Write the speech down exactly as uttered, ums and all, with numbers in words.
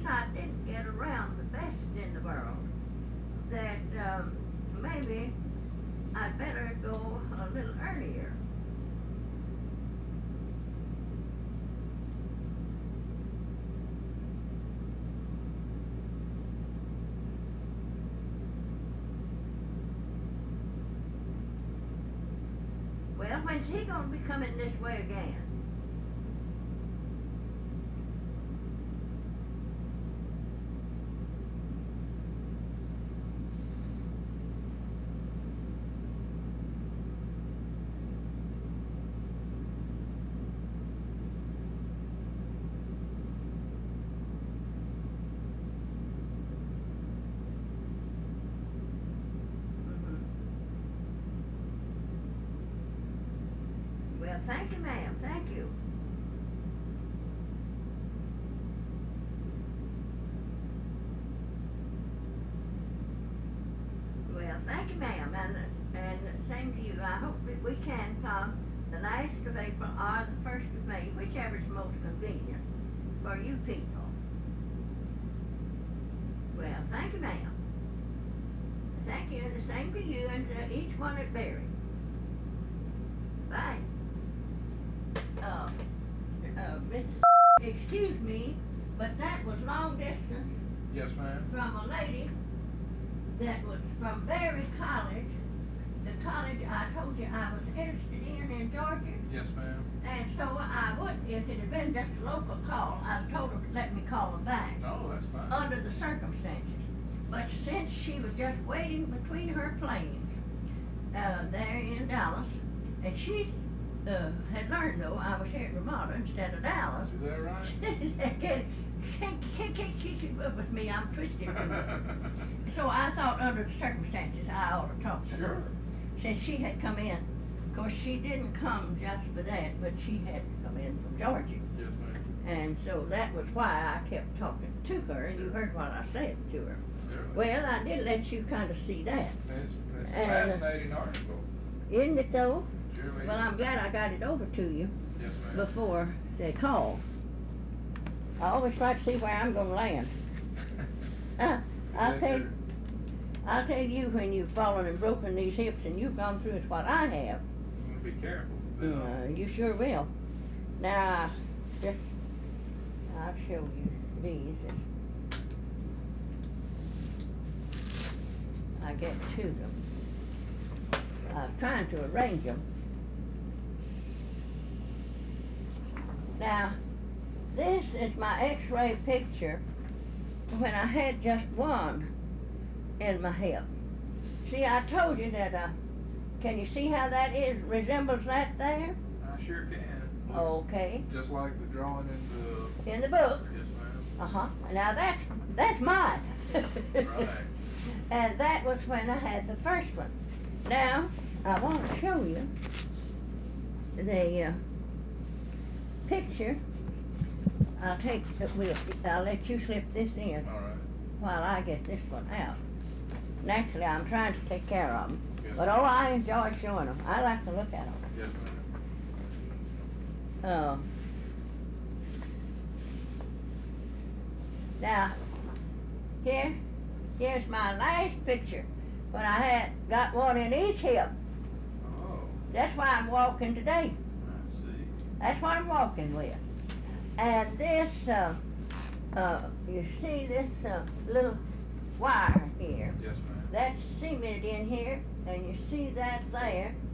since I didn't get around the best in the world, that um, maybe I'd better go a little earlier. Well, when's he gonna be coming this way again? Well, thank you, ma'am, thank you. Well, thank you, ma'am, and, and same to you. I hope that we can come the last of April or the first of May, whichever is most convenient for you people. Well, thank you, ma'am. Thank you, and the same to you and uh, each one at Berry. Bye. Uh, uh, Mister Excuse me, but that was long distance Yes, ma'am. from a lady that was from Berry College, the college I told you I was interested in in Georgia. Yes, ma'am. And so I would, if it had been just a local call, I told her to let me call them back Oh, that's fine. under the circumstances. But since she was just waiting between her planes uh, there in Dallas, and she uh, had learned though I was here at Ramada instead of Dallas. Is that right? can't, can't, can't, can't keep up with me, I'm twisted. So I thought under the circumstances I ought to talk to Sure. her. Since she had come in, of course she didn't come just for that, but she had come in from Georgia. Yes, ma'am. And so that was why I kept talking to her, and you heard what I said to her. Sure. Well, I did let you kind of see that. That's, that's a And, uh, fascinating article. Isn't it though? Surely. Well, I'm glad I got it over to you Yes, ma'am. before they call. I always try to see where I'm gonna land. Uh, I'll Is that tell, your- I'll tell you when you've fallen and broken these hips and you've gone through it what I have. I'm gonna be careful. Uh, you sure will. Now, just, I'll show you these. as I get to them. I was trying to arrange them. Now, this is my x-ray picture when I had just one in my hip. See, I told you that, uh, can you see how that is, resembles that there? I sure can. Looks Okay, Just like the drawing in the, in the book. yes, ma'am. Uh-huh, now that's, that's mine. Right. And that was when I had the first one. Now, I want to show you the uh, picture. I'll take, we'll, I'll let you slip this in All right. while I get this one out. Naturally, I'm trying to take care of them. Yes, But oh, I enjoy showing them. I like to look at them. Yes, ma'am. Uh, now, here, here's my last picture when I had got one in each hip. Oh, That's why I'm walking today. I see. That's what I'm walking with. And this, uh, uh, you see this uh, little wire here? Yes, ma'am. That's cemented in here, and you see that there.